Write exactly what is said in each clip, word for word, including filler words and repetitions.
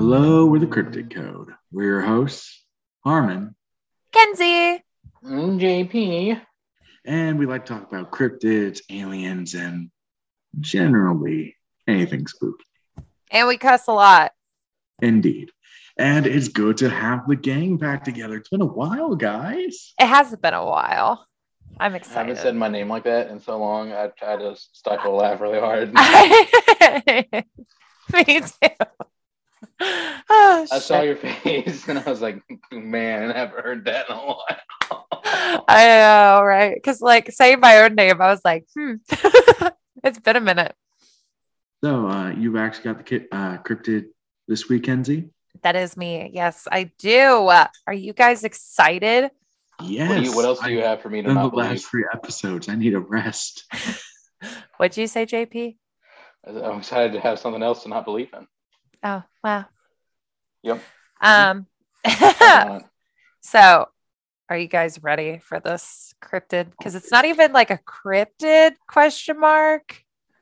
Hello, we're the Cryptid Code. We're your hosts, Harmon, Kenzie, Mm, J P. and we like to talk about cryptids, aliens, and generally anything spooky. and we cuss a lot. Indeed. And it's good to have the gang back together. It's been a while, guys. It hasn't been a while. I'm I excited. haven't said my name like that in so long. I tried to stifle a laugh really hard. Me too. Oh, I saw shit. your face and I was like, man, I haven't heard that in a while. I know, right? Because like saying my own name, I was like, hmm. It's been a minute. So, uh, you've actually got the ki- uh, cryptid this week, Kenzie? That is me. Yes, I do. Uh, are you guys excited? Yes. What, do you, what else do you have for me to In the not believe? last three episodes, I need a rest. What'd you say, J P? I'm excited to have something else to not believe in. Oh, wow. Yep. Um. Uh, So, are you guys ready for this cryptid? Because it's not even like a cryptid question mark.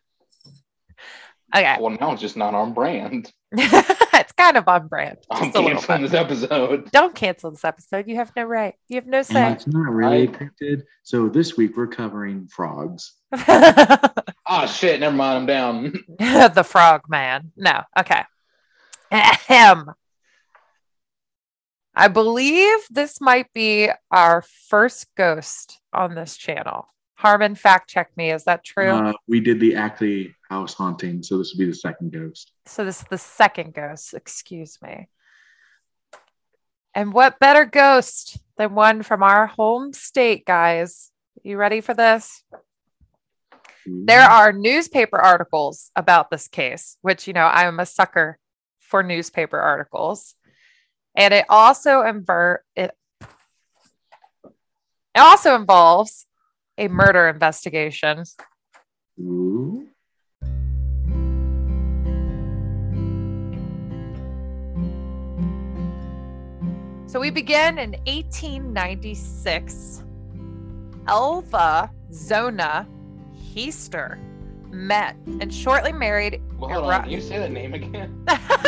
Okay. well, now it's just not on brand. It's kind of on brand. I'm Just a little canceling bit. this episode. Don't cancel this episode. You have no right. You have no And say. it's not really a I- cryptid. So, this week we're covering frogs. Oh, shit. Never mind. I'm down. The frog man. No. Okay. Ahem. I believe this might be our first ghost on this channel. Harmon, fact check me. Is that true? Uh, we did the Ackley house haunting, so this would be the second ghost. So this is the second ghost. Excuse me. And what better ghost than one from our home state, guys? You ready for this? There are newspaper articles about this case, which, you know, I'm a sucker for newspaper articles. And it also inver- it, it also involves a murder investigation. Ooh. So we begin in eighteen ninety-six. Elva Zona Heister met and shortly married Well, hold Era- on. Can you say that name again?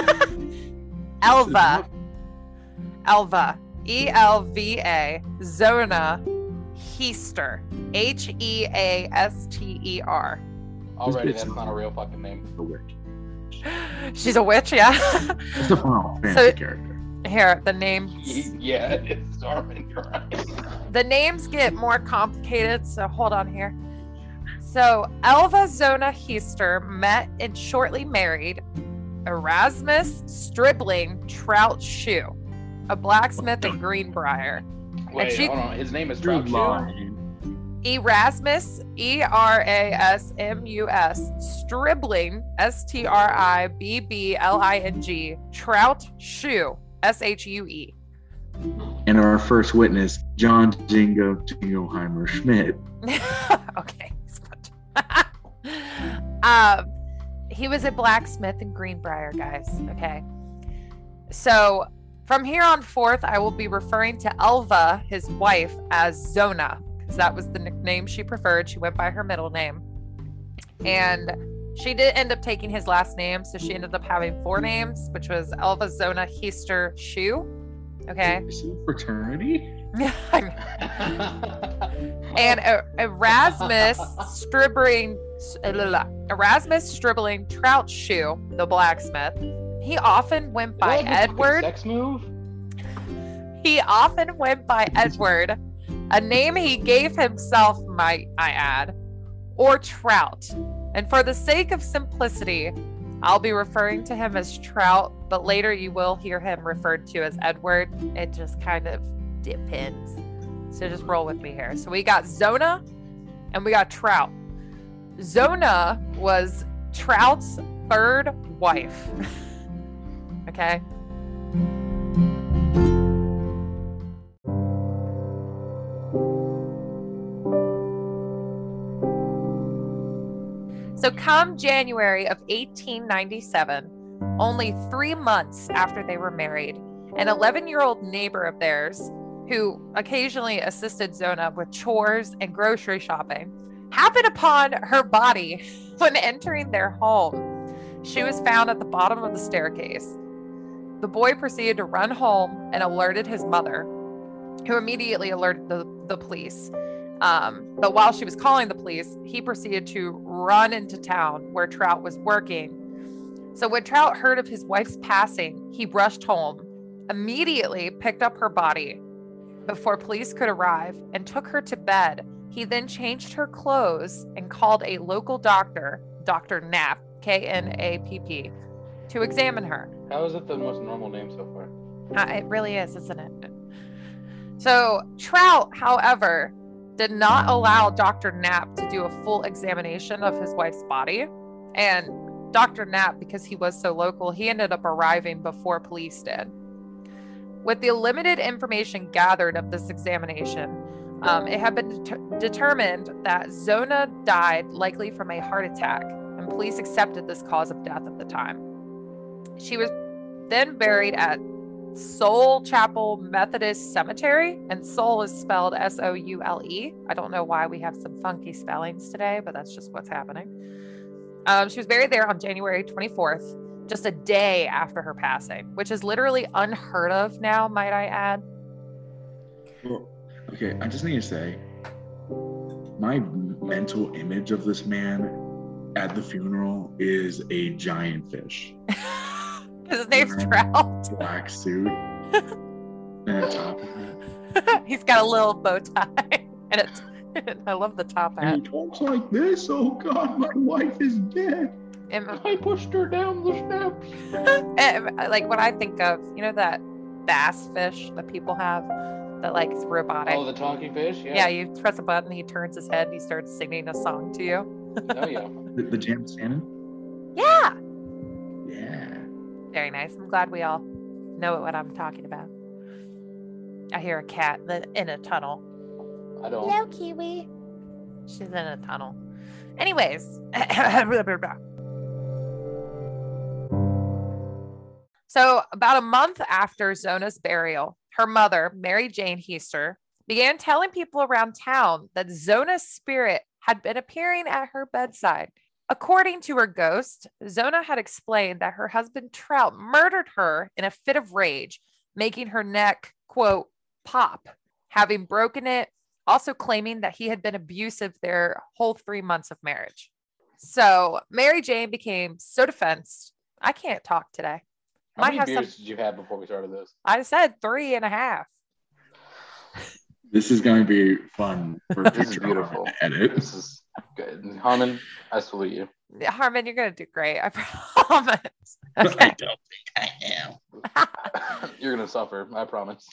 Elva. Elva. E L V A. Zona Heister. H E A S T E R. Already, This that's bitch- not a real fucking name. A witch. She's a witch, yeah. It's a Final Fantasy So- character. Here, the names. Yeah, it's Darwin. You're right. The names get more complicated, so hold on here. So Elva Zona Heister met and shortly married Erasmus Stribling Trout Shoe, a blacksmith in Greenbrier. Wait, she- hold on. His name is You're Trout Shoe? lying. Erasmus, E R A S M U S, Stribling, S T R I B B L I N G, Trout Shoe, S H U E. And our first witness, John Jingo Jingleheimer Schmidt. Okay. um, he was a blacksmith in Greenbrier, guys. Okay. So from here on forth, I will be referring to Elva, his wife, as Zona, because that was the nickname she preferred. She went by her middle name. And she did end up taking his last name, so she ended up having four names, which was Elva Zona Heister Shoe. Okay. Is it a fraternity? And uh, Erasmus Stribling, Erasmus Stribling Trout Shoe, the blacksmith, he often went by Is that like a fucking Edward. Sex move? He often went by Edward, a name he gave himself, might I add, or Trout. And for the sake of simplicity, I'll be referring to him as Trout, but later you will hear him referred to as Edward. It just kind of depends. So just roll with me here. So we got Zona and we got Trout. Zona was Trout's third wife. Okay. So come January of eighteen ninety-seven, only three months after they were married, an eleven-year-old neighbor of theirs who occasionally assisted Zona with chores and grocery shopping happened upon her body when entering their home. She was found at the bottom of the staircase. The boy proceeded to run home and alerted his mother, who immediately alerted the, the police. Um, but while she was calling the police, he proceeded to run into town where Trout was working. So when Trout heard of his wife's passing, he rushed home, immediately picked up her body before police could arrive and took her to bed. He then changed her clothes and called a local doctor, Doctor Knapp, K N A P P, to examine her. How is it the most normal name so far? Uh, it really is, isn't it? So Trout, however, did not allow Doctor Knapp to do a full examination of his wife's body. And Doctor Knapp, because he was so local, he ended up arriving before police did. With the limited information gathered of this examination, um, it had been det- determined that Zona died likely from a heart attack, and police accepted this cause of death at the time. She was then buried at Soule Chapel Methodist Cemetery, and Soule is spelled S O U L E. I don't know why we have some funky spellings today, but that's just what's happening. Um, she was buried there on January twenty-fourth, just a day after her passing, which is literally unheard of now, might I add. Well, okay, I just need to say, my mental image of this man at the funeral is a giant fish. His name's Trout. Black suit and a top hat. He's got a little bow tie, and it's. I love the top hat. And he talks like this. Oh God, my wife is dead. And, I pushed her down the steps. and, like when I think of, you know, that bass fish that people have that like is robotic. Oh, the talking fish? Yeah. Yeah, you press a button, he turns his head, and he starts singing a song to you. Oh, yeah. The, the Jam Salmon? Yeah. Yeah. Very nice. I'm glad we all know what I'm talking about. I hear a cat in a tunnel. I don't. Hello, Kiwi. She's in a tunnel. Anyways. So about a month after Zona's burial, her mother, Mary Jane Heister, began telling people around town that Zona's spirit had been appearing at her bedside. According to her ghost, Zona had explained that her husband Trout murdered her in a fit of rage, making her neck, quote, pop, having broken it, also claiming that he had been abusive their whole three months of marriage. So Mary Jane became so defensive. I can't talk today. How Might many have beers some- did you have before we started this? I said three and a half. This is going to be fun for This is future beautiful. edit. This is good. Harmon, I salute you. Yeah, Harmon, you're going to do great. I promise. I Okay. don't think I am. You're going to suffer, I promise.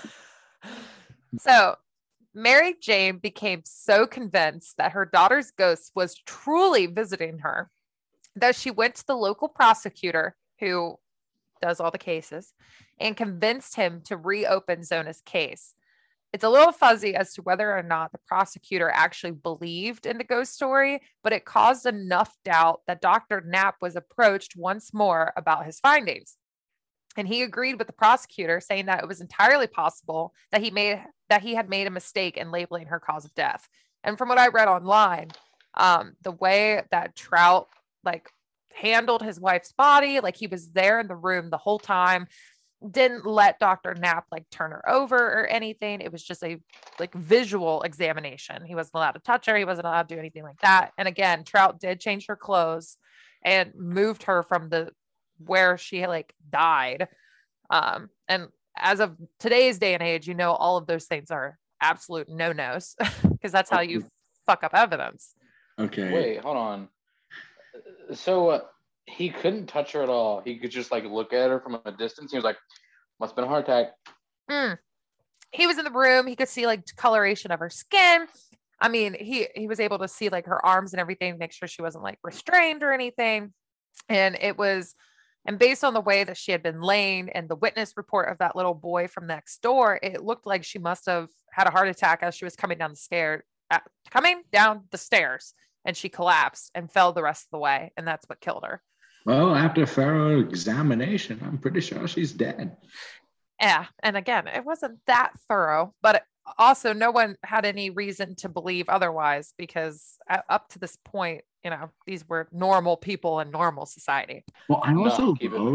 So Mary Jane became so convinced that her daughter's ghost was truly visiting her that she went to the local prosecutor who does all the cases and convinced him to reopen Zona's case. It's a little fuzzy as to whether or not the prosecutor actually believed in the ghost story, but it caused enough doubt that Doctor Knapp was approached once more about his findings. And he agreed with the prosecutor, saying that it was entirely possible that he made that he had made a mistake in labeling her cause of death. And from what I read online, um, the way that Trout like handled his wife's body, like he was there in the room the whole time, didn't let Doctor Knapp like turn her over or anything. It was just a like visual examination. He wasn't allowed to touch her. He wasn't allowed to do anything like that. And again, Trout did change her clothes and moved her from the where she like died. Um, and as of today's day and age, you know, all of those things are absolute no-nos because that's how you fuck up evidence. Okay. Wait, hold on. So uh, he couldn't touch her at all. He could just like look at her from a distance. He was like, must have been a heart attack. Mm. He was in the room. He could see like coloration of her skin. I mean, he, he was able to see like her arms and everything, make sure she wasn't like restrained or anything. And it was, and based on the way that she had been laying and the witness report of that little boy from next door, it looked like she must have had a heart attack as she was coming down the stairs, uh, coming down the stairs, and she collapsed and fell the rest of the way. And that's what killed her. Well, after thorough examination, I'm pretty sure she's dead. Yeah. And again, it wasn't that thorough, but also no one had any reason to believe otherwise because up to this point, you know, these were normal people in normal society. Well, I also No, keep it. love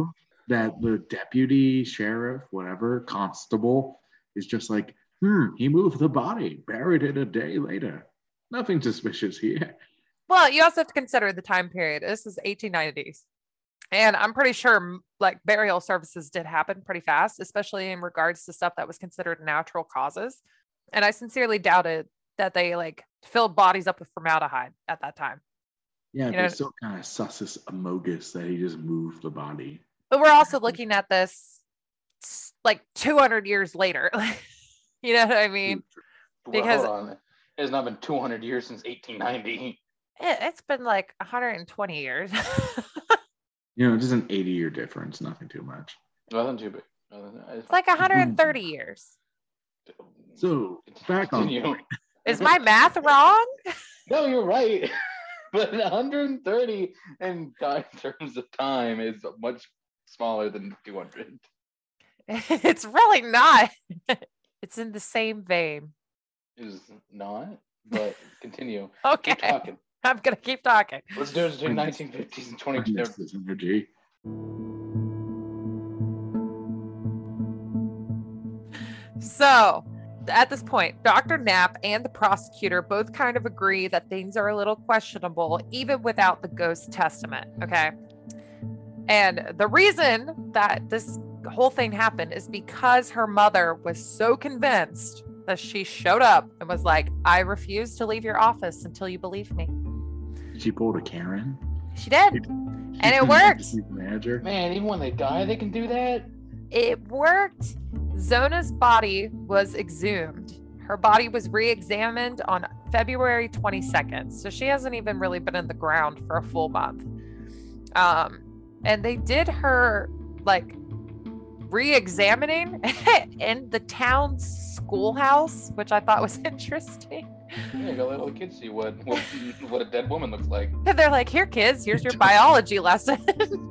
that the deputy sheriff, whatever, constable, is just like, hmm, he moved the body, buried it a day later. Nothing suspicious here. Well, you also have to consider the time period. This is eighteen nineties. And I'm pretty sure like burial services did happen pretty fast, especially in regards to stuff that was considered natural causes. And I sincerely doubted that they like filled bodies up with formaldehyde at that time. Yeah, You but know- it's still kind of suspicious amogus that he just moved the body. But we're also looking at this s- like two hundred years later. You know what I mean? Well, Because- hold on. It has not been two hundred years since eighteen ninety. It, it's been like one hundred twenty years. You know, just an eighty-year difference, nothing too much. Nothing too big. Nothing, It's like one hundred thirty years. So, back on Continue. point. Is my math wrong? No, you're right. But one hundred thirty in time- terms of time is much smaller than two hundred. It's really not. It's in the same vein. Is not, but continue. Okay. Keep talking. I'm going to keep talking. What's the difference between nineteen fifties and twenty Miss this energy. So, at this point, Doctor Knapp and the prosecutor both kind of agree that things are a little questionable, even without the ghost testament. Okay. And the reason that this whole thing happened is because her mother was so convinced that she showed up and was like, I refuse to leave your office until you believe me. She pulled a Karen. She did. She And it couldn't worked. just be the manager. Man, even when they die, they can do that. It worked. Zona's body was exhumed. Her body was re-examined on February twenty-second. So she hasn't even really been in the ground for a full month. Um, and they did her like re-examining in the town's schoolhouse, which I thought was interesting. Yeah, go let little kids see what, what what a dead woman looks like. And they're like, here, kids, here's your biology lesson.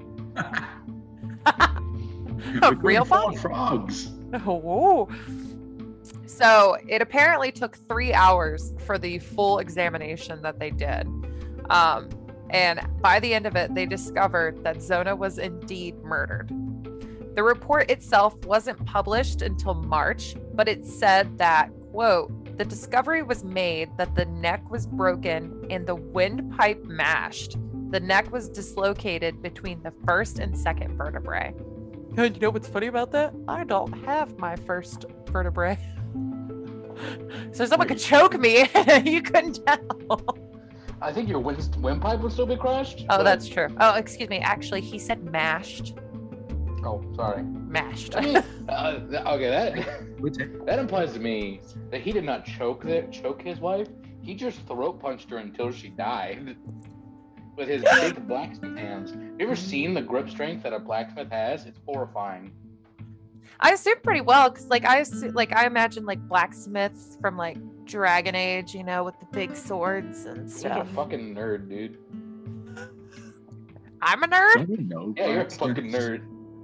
A The real good fall body? frogs. Oh. So it apparently took three hours for the full examination that they did. Um, and by the end of it, they discovered that Zona was indeed murdered. The report itself wasn't published until March, but it said that, quote, the discovery was made that the neck was broken and the windpipe mashed. The neck was dislocated between the first and second vertebrae. And you know what's funny about that? I don't have my first vertebrae. So someone could choke me. You couldn't tell. I think your wind, windpipe would still be crushed. Oh, but- that's true. Oh, excuse me. Actually, he said mashed. Oh, sorry. Mashed. I mean, uh, th- okay, that Would take- that implies to me that he did not choke the, choke his wife. He just throat punched her until she died with his big blacksmith hands. Have you ever seen the grip strength that a blacksmith has? It's horrifying. I assume pretty well because, like, I assume, like I imagine like blacksmiths from like Dragon Age, you know, with the big swords and You're a stuff. fucking nerd, dude. I'm a nerd. Don't we know Yeah, you're a blacksmiths? fucking nerd.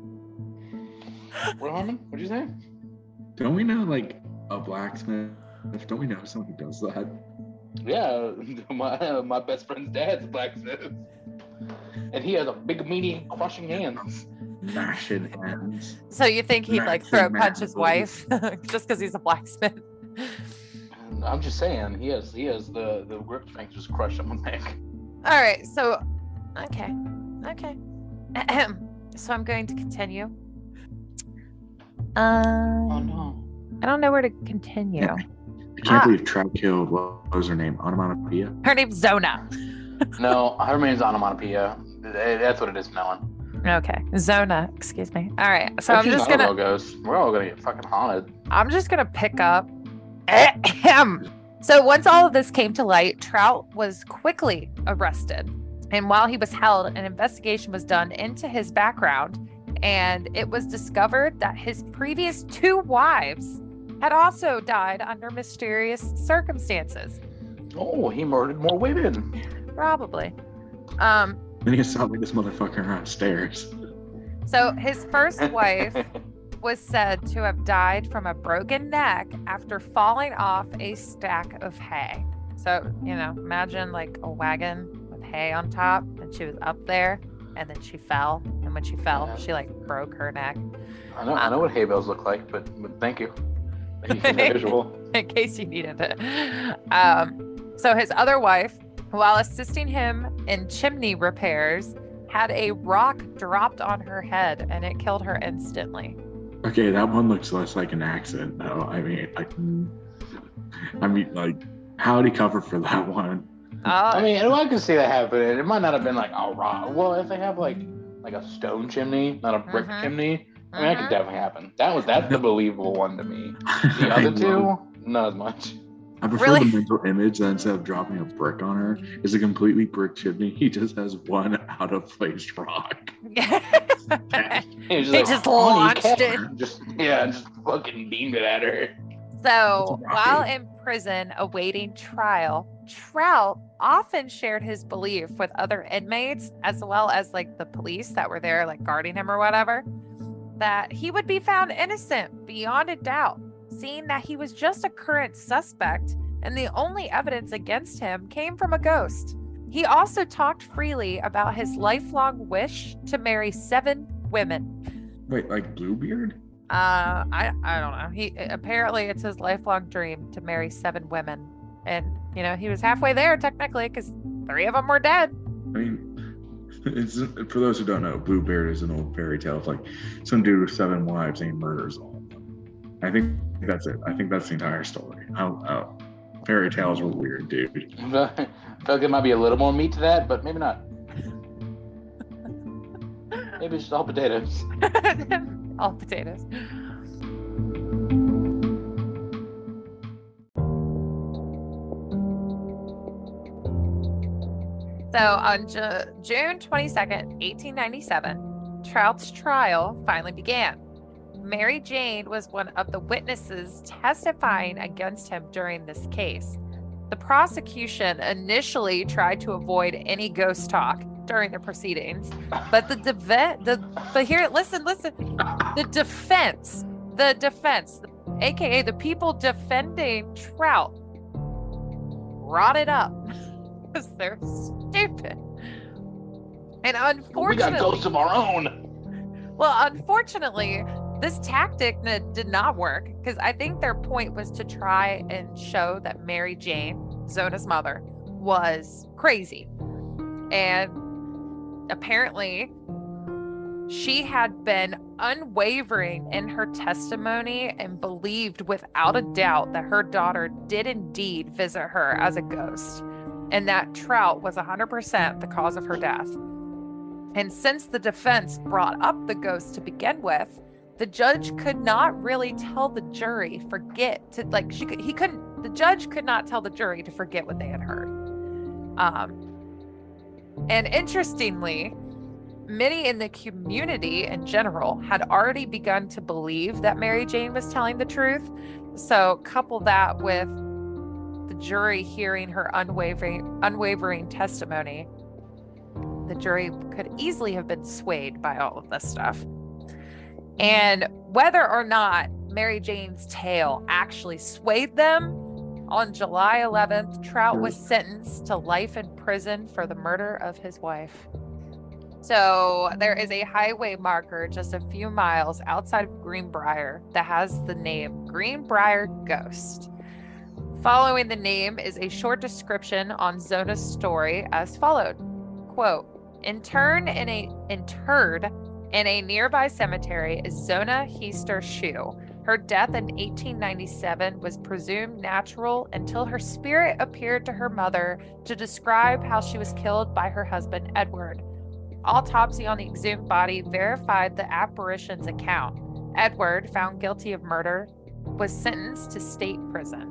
What, Harmon? What'd you say? Don't we know like a blacksmith? Don't we know someone who does that? Yeah, my my best friend's dad's a blacksmith, and he has a big, meaty, crushing hands. Mashing hands. So you think he'd like Max throw and punch his Max. wife just because he's a blacksmith? And I'm just saying, he has he has the the grip strength to just crush someone's neck. All right. So, okay. Okay. So I'm going to continue. Um, Oh no. I don't know where to continue. I can't Ah. believe Trout killed, what was her name? Onomatopoeia? Her name's Zona. No, her name's onomatopoeia. That's what it is from now on. Okay, Zona. Excuse me. All right. So If I'm she's just not a gonna. ghost, we're all gonna get fucking haunted. I'm just gonna pick up. Ahem. So once all of this came to light, Trout was quickly arrested, and while he was held, an investigation was done into his background, and it was discovered that his previous two wives had also died under mysterious circumstances. Oh, he murdered more women. Probably. Um. Then he saw like this motherfucker on stairs. So his first wife was said to have died from a broken neck after falling off a stack of hay. So, you know, imagine like a wagon with hay on top, and she was up there, and then she fell and when she fell. Yeah. She like broke her neck. I know, I know what hay bales look like, but, but thank you. Thank you for the visual. In case you needed it. Um, so his other wife, while assisting him in chimney repairs, had a rock dropped on her head and it killed her instantly. Okay, that one looks less like an accident, though. I mean, I, I mean, like, how did he cover for that one? Uh, I mean, I can see that happening. It might not have been like a rock. Well, if they have like like a stone chimney, not a brick Mhm. chimney, I mean, that could Mhm. definitely happen. That was that's the believable one to me. The I other love- two, not as much. I prefer Really? the mental image that instead of dropping a brick on her, is a completely brick chimney. He just has one out of place rock. He was He just "Oh, you launched kept it." her." Just yeah, just fucking beamed it at her. So, It's a while rocket. in prison awaiting trial, Trout often shared his belief with other inmates, as well as like the police that were there, like guarding him or whatever, that he would be found innocent beyond a doubt, seeing that he was just a current suspect and the only evidence against him came from a ghost. He also talked freely about his lifelong wish to marry seven women. Wait, like Bluebeard? Uh, I I don't know. He apparently it's his lifelong dream to marry seven women, and you know he was halfway there technically because three of them were dead. I mean, it's for those who don't know, Bluebeard is an old fairy tale. It's like some dude with seven wives and he murders all of them. I think that's it. I think that's the entire story. I don't know. Fairy tales were weird, dude. I feel like there might be a little more meat to that, but maybe not. Maybe it's just all potatoes. All potatoes. So on Ju- June twenty-second, eighteen ninety-seven, Trout's trial finally began. Mary Jane was one of the witnesses testifying against him during this case. The prosecution initially tried to avoid any ghost talk during the proceedings, but the deve- the but here listen listen the defense the defense aka the people defending Trout brought it up because they're stupid. And unfortunately, We got ghosts of our own. well, unfortunately, this tactic n- did not work because I think their point was to try and show that Mary Jane, Zona's mother, was crazy. And apparently, she had been unwavering in her testimony and believed without a doubt that her daughter did indeed visit her as a ghost and that Trout was one hundred percent the cause of her death. And since the defense brought up the ghost to begin with, the judge could not really tell the jury forget to like she could he couldn't the judge could not tell the jury to forget what they had heard. Um and interestingly, many in the community in general had already begun to believe that Mary Jane was telling the truth. So couple that with the jury hearing her unwavering unwavering testimony, the jury could easily have been swayed by all of this stuff. And whether or not Mary Jane's tale actually swayed them, on July eleventh, Trout was sentenced to life in prison for the murder of his wife. So there is a highway marker just a few miles outside of Greenbrier that has the name Greenbrier Ghost. Following the name is a short description on Zona's story as followed. Quote, Intern in a, interred in a nearby cemetery is Zona Heaster Shue. Her death in eighteen ninety-seven was presumed natural until her spirit appeared to her mother to describe how she was killed by her husband, Edward. Autopsy on the exhumed body verified the apparition's account. Edward, found guilty of murder, was sentenced to state prison.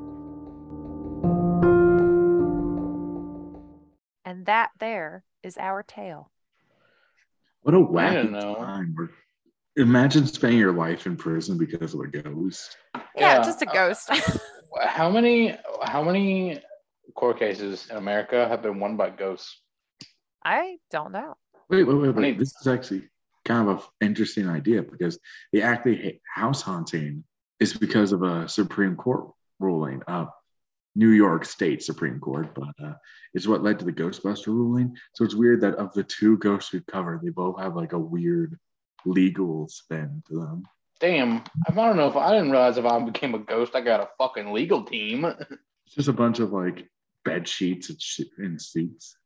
And that there is our tale. What a I wacky don't know. time. Where, imagine spending your life in prison because of a ghost. Yeah, Yeah, just a uh, ghost. How many how many court cases in America have been won by ghosts? I don't know. Wait, wait, wait, I wait. mean- This is actually kind of an interesting idea because the act they hate house haunting is because of a Supreme Court ruling. Uh, New York State Supreme Court, but uh, it's what led to the Ghostbuster ruling. So it's weird that of the two ghosts we've covered, they both have like a weird legal spin to them. Damn, I don't know if I didn't realize if I became a ghost, I got a fucking legal team. It's just a bunch of like bed sheets and, sh- and suits.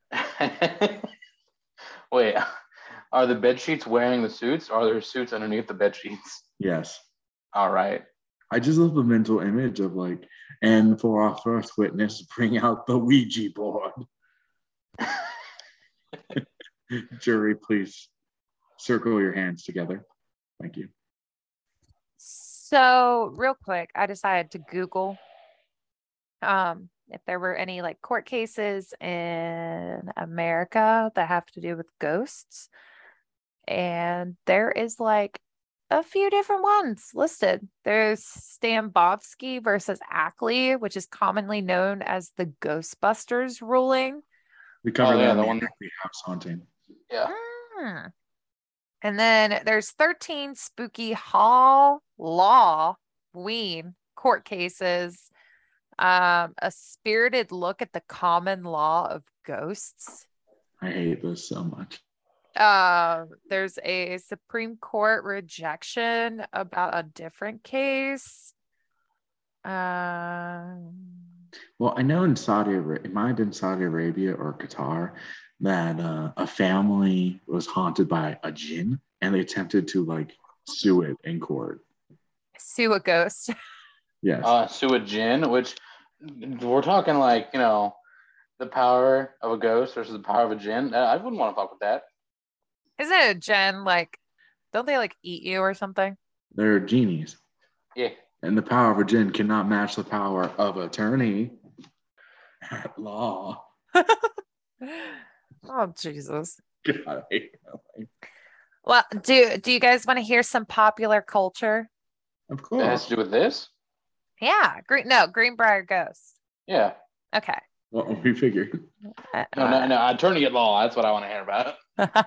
Wait, are the bed sheets wearing the suits, or are there suits underneath the bed sheets? Yes. All right. I just love the mental image of like, and for our first witness, bring out the Ouija board. Jury, please circle your hands together. Thank you. So, real quick, I decided to Google um, if there were any like court cases in America that have to do with ghosts. And there is like a few different ones listed. There's Stambovsky versus Ackley, which is commonly known as the Ghostbusters ruling. We covered Oh, yeah, that the in one- the Ackley house haunting. Yeah. Hmm. And then there's thirteen spooky Hall Law Ween court cases. Um, a spirited look at the common law of ghosts. I hate this so much. Uh, there's a Supreme Court rejection about a different case. Um, Well, I know in Saudi Arabia, it might have been Saudi Arabia or Qatar, that uh, a family was haunted by a jinn and they attempted to like sue it in court. sue a ghost. Yes. Uh, sue a jinn, which we're talking like, you know, the power of a ghost versus the power of a jinn. Uh, I wouldn't want to fuck with that. Isn't it a gen like, don't they like eat you or something? They're genies. Yeah. And the power of a jinn cannot match the power of attorney at law. Oh, Jesus. God, I hate that. Well, do do you guys want to hear some popular culture? Of That has course. to do with this? Yeah, green no, Greenbrier Ghost. Yeah. Okay. Well, we figured. Uh, No, no, no. Attorney at law. That's what I want to hear about.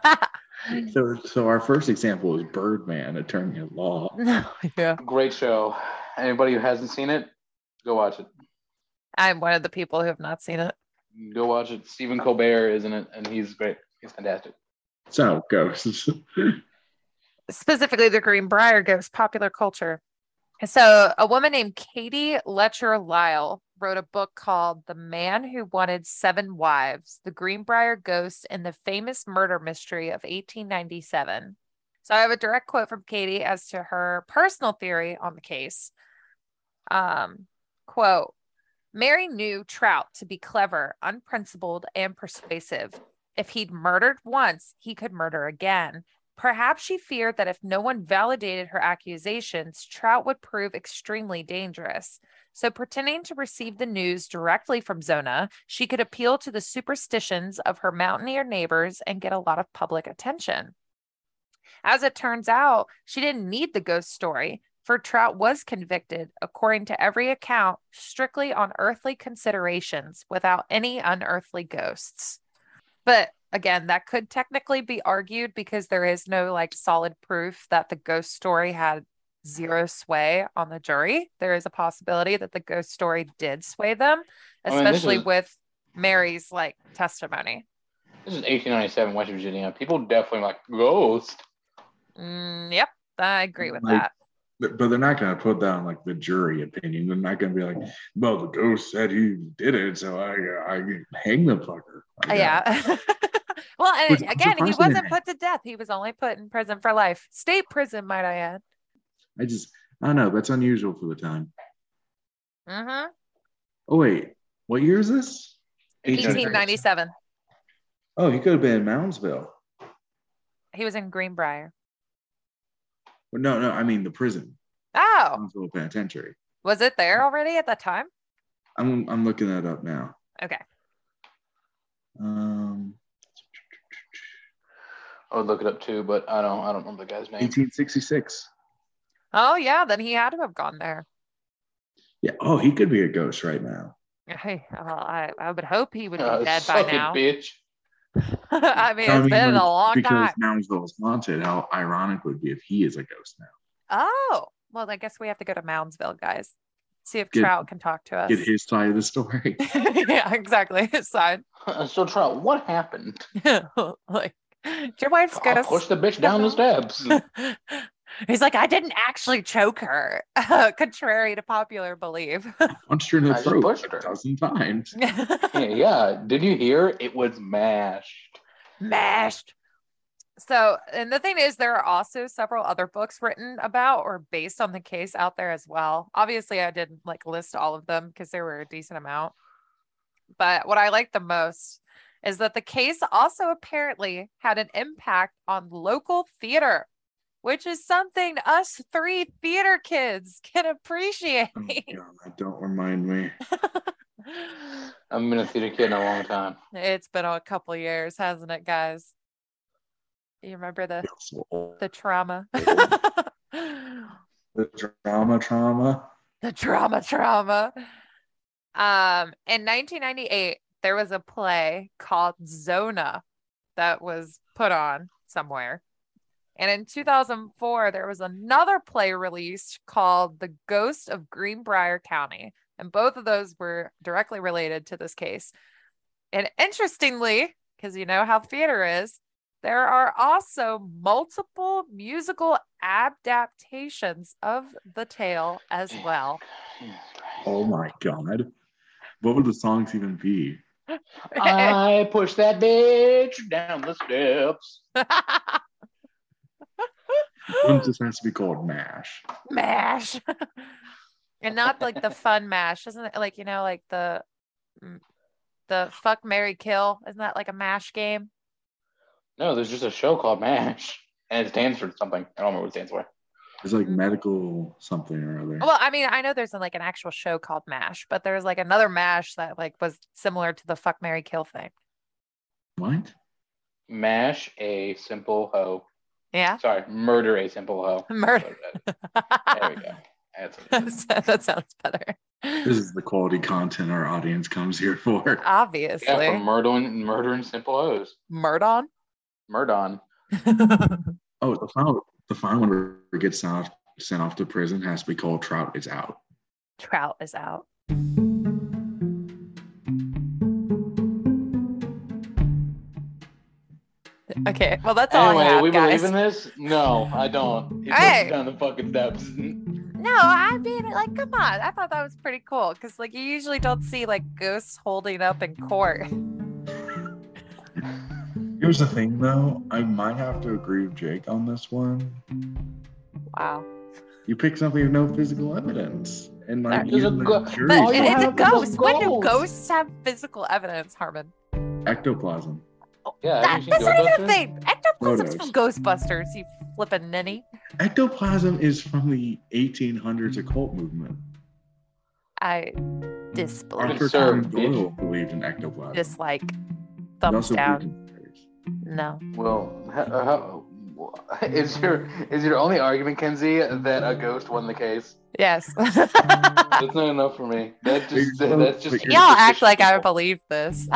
So, so our first example is Birdman, attorney at law. no, yeah. Great show. Anybody who hasn't seen it, go watch it. I'm one of the people who have not seen it. Go watch it. Stephen Colbert is in it, and he's great. He's fantastic. So, ghosts. Specifically the Greenbrier Ghost popular culture. So a woman named Katie Letcher Lyle wrote a book called The Man Who Wanted Seven Wives, The Greenbrier Ghost and the Famous Murder Mystery of eighteen ninety-seven. So I have a direct quote from Katie as to her personal theory on the case. Um, quote, Mary knew Trout to be clever, unprincipled, and persuasive. If he'd murdered once, he could murder again. Perhaps she feared that if no one validated her accusations, Trout would prove extremely dangerous. So, pretending to receive the news directly from Zona, she could appeal to the superstitions of her mountaineer neighbors and get a lot of public attention. As it turns out, she didn't need the ghost story, for Trout was convicted, according to every account, strictly on earthly considerations without any unearthly ghosts. But again, that could technically be argued because there is no like solid proof that the ghost story had zero sway on the jury. There is a possibility that the ghost story did sway them, I mean, this especially is- with Mary's like testimony. This is eighteen ninety-seven West Virginia. People definitely like ghost. Mm, yep, I agree with Like, that. But but they're not going to put that on like the jury opinion. They're not going to be like, well, the ghost said he did it, so I I hang the fucker. I Yeah. Well, and Which- again, he surprisingly- wasn't put to death. He was only put in prison for life. State prison, might I add. I just, I don't know. That's unusual for the time. Mm-hmm. Oh, wait. What year is this? eighteen ninety-seven. Oh, he could have been in Moundsville. He was in Greenbrier. Well, no, no. I mean the prison. Oh, Moundsville Penitentiary. was it there already at that time? I'm I'm looking that up now. Okay. Um, I would look it up too, but I don't. I don't remember the guy's name. eighteen sixty-six. Oh, yeah. Then he had to have gone there. Yeah. Oh, he could be a ghost right now. Hey, well, I, I would hope he would be Uh, dead by suck it, now. bitch. I mean, I it's mean, been like, a long because time. Moundsville is haunted. How ironic would it be if he is a ghost now? Oh, well, I guess we have to go to Moundsville, guys. See if Get- Trout can talk to us. Get his side of the story. Yeah, exactly. His side. So, Trout, what happened? Like, did your wife's I gonna pushed the bitch down the steps. He's like, I didn't actually choke her, contrary to popular belief. Punched her in the I just throat pushed a her. dozen times. Yeah, yeah. Did you hear? It was mashed. Mashed. So, and the thing is, there are also several other books written about or based on the case out there as well. Obviously, I didn't like list all of them because there were a decent amount. But what I like the most is that the case also apparently had an impact on local theater, which is something us three theater kids can appreciate. Oh my God, don't remind me. I've been a theater kid in a long time. It's been a couple years, hasn't it, guys? You remember the So old. the trauma? The drama, trauma. The trauma, trauma. Um, in nineteen ninety-eight, there was a play called Zona that was put on somewhere. And in two thousand four, there was another play released called The Ghost of Greenbrier County. And both of those were directly related to this case. And interestingly, because you know how theater is, there are also multiple musical adaptations of the tale as well. Oh my God. What would the songs even be? I pushed that bitch down the steps. One just has to be called MASH. Mash. And not like the fun mash. Isn't it like, you know, like the the fuck, marry, kill? Isn't that like a mash game? No, there's just a show called MASH, and it stands for something. I don't remember what it stands for. It's like medical something or other. Well, I mean, I know there's like an actual show called MASH, but there's like another MASH that like was similar to the fuck, marry, kill thing. What? MASH a simple hoe. Yeah. Sorry, murder a simple hoe. Murder. There we go. That's what it is. That sounds better. This is the quality content our audience comes here for. Obviously. Yeah, for murdering, murdering simple hoes. Murdon. Murdon. Oh, the final, the final one where it gets sent off, sent off to prison has to be called Trout is Out. Trout is out. Okay, well that's all Anyway, I have, we guys. believe in this? No, I don't. He Hey. pushed down the fucking steps. No, I mean, like, come on. I thought that was pretty cool because, like, you usually don't see like ghosts holding up in court. Here's the thing, though. I might have to agree with Jake on this one. Wow. You pick something with no physical evidence, and like There's a even the go- jury But Oh, you it- it's a have those ghost. When do ghosts. ghosts have physical evidence, Harmon? ectoplasm. Yeah, That, have you that's seen not even a Ghostbusters? thing. Ectoplasm's Photos. from Ghostbusters, you flippin' ninny. Ectoplasm is from the eighteen hundreds occult movement. I disbelieve. Arthur sir, Conan Doyle bitch. believed in ectoplasm. Dislike. He Thumbs also down. believed in fairies. No. Well, how, how, is your is your only argument, Kenzie, that a ghost won the case? Yes. That's not enough for me. That just You're so- that's just you're Y'all just act like I people. believe this.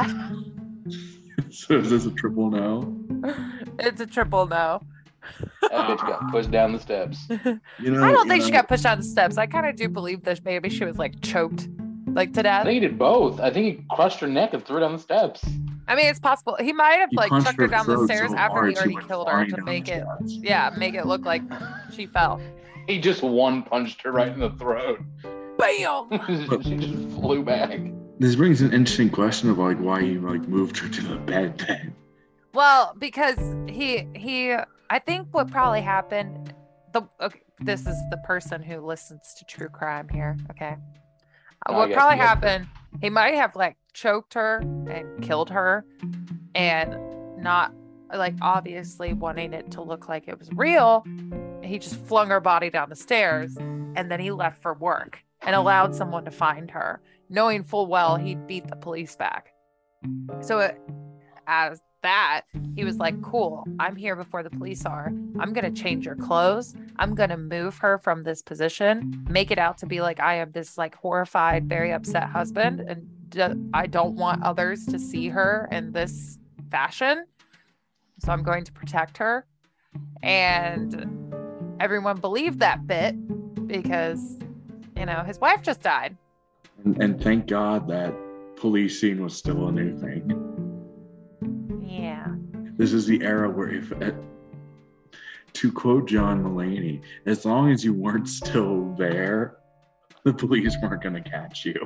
So is this a triple no? It's a triple no. That bitch got pushed down the steps. You know, I don't you think she know, got pushed down the steps. I kind of do believe that maybe she was like choked, like to I death. think he did both. I think he crushed her neck and threw her down the steps. I mean, it's possible. He might have he like punched chucked her down the throat stairs so after hard he she already went killed her flying to down make the it, steps. yeah, make it look like she fell. He just one punched her right in the throat. Bam! She just flew back. This brings an interesting question of like why you like moved her to the bed then. Well, because he he, I think what probably happened. The okay, this is the person who listens to true crime here. Okay, Oh, what yes, probably yes, sir. happened? He might have like choked her and killed her, and not like obviously wanting it to look like it was real. He just flung her body down the stairs, and then he left for work and allowed someone to find her, knowing full well he'd beat the police back. So it, as that, he was like, cool, I'm here before the police are. I'm going to change your clothes. I'm going to move her from this position, make it out to be like I am this like horrified, very upset husband. And d- I don't want others to see her in this fashion. So I'm going to protect her. And everyone believed that bit because you know, his wife just died. And, and thank God that police scene was still a new thing. Yeah. This is the era where, if, uh, to quote John Mulaney, as long as you weren't still there, the police weren't going to catch you.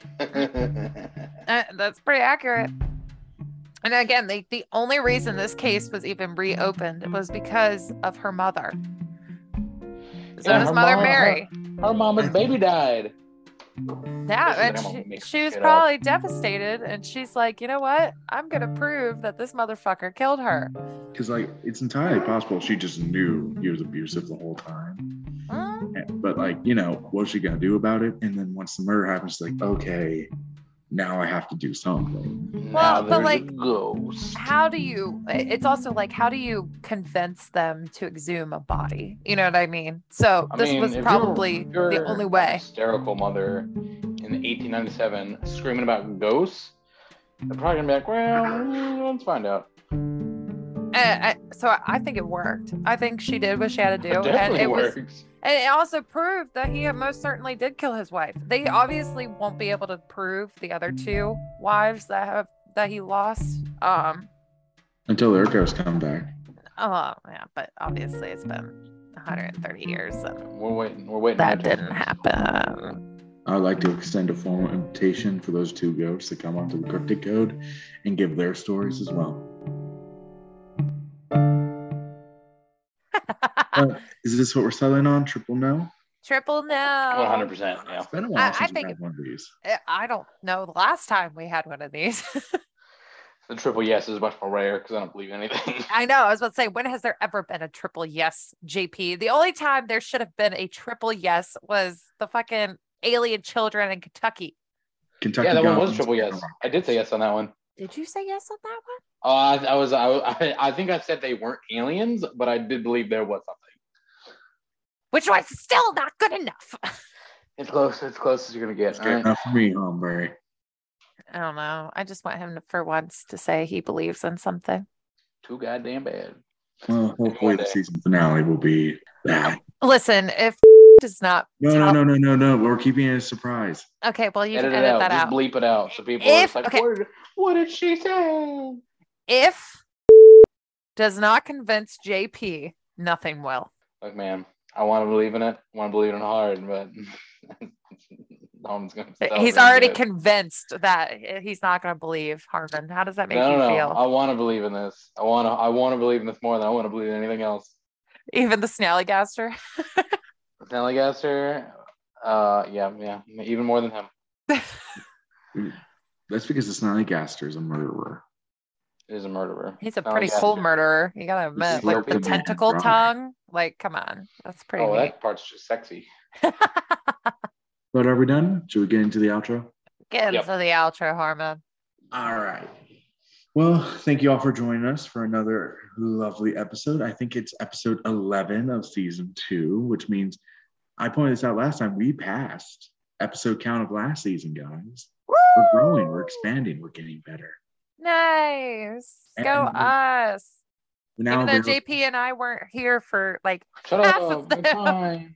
Uh, that's pretty accurate. And again, the, the only reason this case was even reopened was because of her mother. So Yeah, his her mother, mom- Mary. Her mama's baby died. Yeah, This is- I'm and gonna she, make she was shit up. probably devastated. And she's like, you know what? I'm going to prove that this motherfucker killed her. Because, like, it's entirely possible she just knew he was abusive the whole time. Mm, But, like, you know, what's she going to do about it? And then once the murder happens, she's like, okay, now I have to do something. Well, Now but, there's like, a ghost. how do you, it's also like, how do you convince them to exhume a body? You know what I mean? So I this mean, was if probably you're- you're the only a way. Hysterical mother in eighteen ninety-seven screaming about ghosts. They're probably gonna be like, well, mm, let's find out. Uh, I, so I think it worked. I think she did what she had to do. It definitely and it works. was, and it also proved that he most certainly did kill his wife. They obviously won't be able to prove the other two wives that have that he lost. Um, Until their ghosts come back. oh yeah, but obviously it's been one hundred thirty years and We're waiting. We're waiting. that on didn't attachments. happen. I'd like to extend a formal invitation for those two ghosts to come onto the Cryptic Code and give their stories as well. Uh, is this what we're settling on? Triple no? Triple no. One hundred percent. Yeah. It's been a while I- I since we think- had one of these. Eh, I don't know the last time we had one of these. The triple yes is much more rare because I don't believe anything. I know. I was about to say, when has there ever been a triple yes, J P? The only time there should have been a triple yes was the fucking alien children in Kentucky. Kentucky Yeah, that one was Goblins. triple yes. I did say yes on that one. Did you say yes on that one? Uh, I, I was. I, I. I think I said they weren't aliens, but I did believe there was something. Which was still not good enough. It's close. It's close as you're gonna get. It's all good right? enough for me, hombre. I don't know. I just want him to, for once, to say he believes in something. Too goddamn bad. Well, hopefully the season finale will be that. Listen, if does not No, tell... no, no, no, no, no. We're keeping it a surprise. Okay, well, you Edit can it edit out. that Just out. bleep it out so people If- are just like, okay. what, did, what did she say? If does not convince J P, nothing will. Look, man, I want to believe in it. I want to believe in it hard, but no one's gonna. tell He's me already that. convinced that he's not going to believe Harmon. How does that make No, you no, no. feel? I want to believe in this. I want to. I want to believe in this more than I want to believe in anything else. Even the Snallygaster? Snallygaster, uh, yeah, yeah, even more than him. That's because the Snallygaster is a murderer. Is a murderer. He's a pretty cool murderer. You gotta admit, like slurped the him in and tentacle dry. tongue. Like, come on, that's pretty Oh, neat. that part's just sexy. But are we done? Should we get into the outro? Get Yep. into the outro, Harmon. All right. Well, thank you all for joining us for another lovely episode. I think it's episode eleven of season two, which means I pointed this out last time. We passed episode count of last season, guys. We're growing, we're expanding, we're getting better. Nice. Go And- us. We're now Even though available- J P and I weren't here for like Shut Half up. of them. It's fine.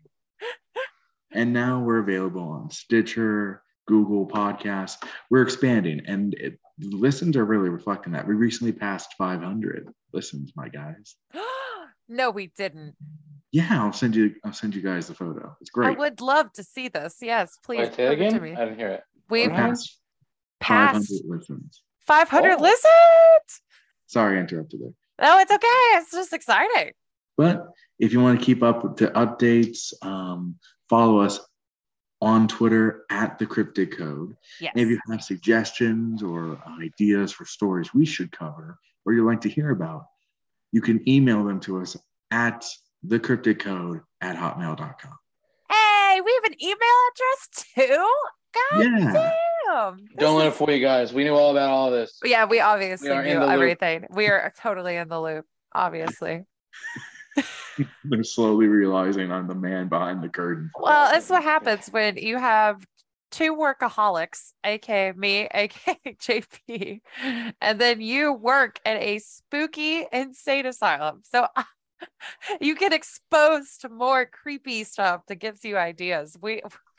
And now we're available on Stitcher, Google Podcasts. We're expanding, and it, the listens are really reflecting that. We recently passed five hundred listens, my guys. no, we didn't. Yeah, I'll send you. I'll send you guys the photo. It's I great. would love to see this. Yes, please. Wait, say it prove it to again. me. I didn't hear it. We've We passed five passed hundred listens. five hundred Oh. listens. Sorry, I interrupted there. No, it's okay. It's just exciting. But if you want to keep up with the updates, um, follow us on Twitter at the Cryptic Code. Yes. And if you have suggestions or ideas for stories we should cover or you'd like to hear about, you can email them to us at thecrypticcode at hotmail dot com. Hey, we have an email address too. God Yeah. damn. This Don't let is- it fool you guys. We knew all about all this. Yeah, we obviously We are in knew the loop. everything. We are totally in the loop. Obviously. They're slowly realizing I'm the man behind the curtain. Well, that's what happens when you have two workaholics, aka me, aka J P, and then you work at a spooky insane asylum. So you get exposed to more creepy stuff that gives you ideas. We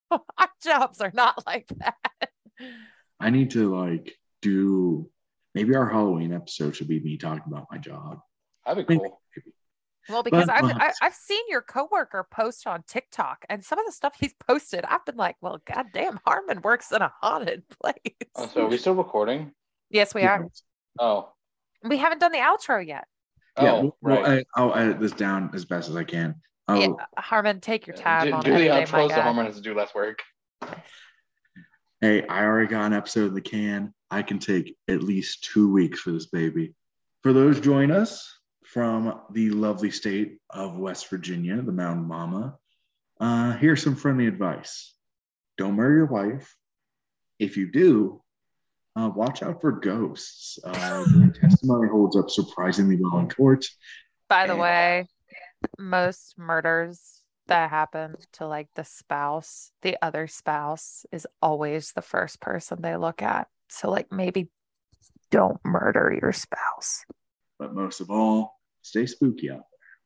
Our jobs are not like that. I need to like do maybe our Halloween episode should be me talking about my job. That'd be cool. Maybe. Well, because But, I've well, I, I've seen your coworker post on TikTok, and some of the stuff he's posted, I've been like, well, goddamn, Harmon works in a haunted place. Oh, so are we still recording? Yes, we yeah, are. Oh. We haven't done the outro yet. yeah, Oh, we'll- right. we'll- I, I'll edit this down as best as I can. Oh, Yeah, Harmon, take your time do on do the editing, my outro so guy. Harmon has to do less work. hey, I already got an episode in the can. I can take at least two weeks for this baby. For those join us from the lovely state of West Virginia, the Mountain Mama, uh, here's some friendly advice. Don't murder your wife. If you do, uh, watch out for ghosts. Uh, the testimony holds up surprisingly well in court. By the And- way, most murders that happen to like the spouse, the other spouse is always the first person they look at. So like maybe don't murder your spouse. But most of all, stay spooky out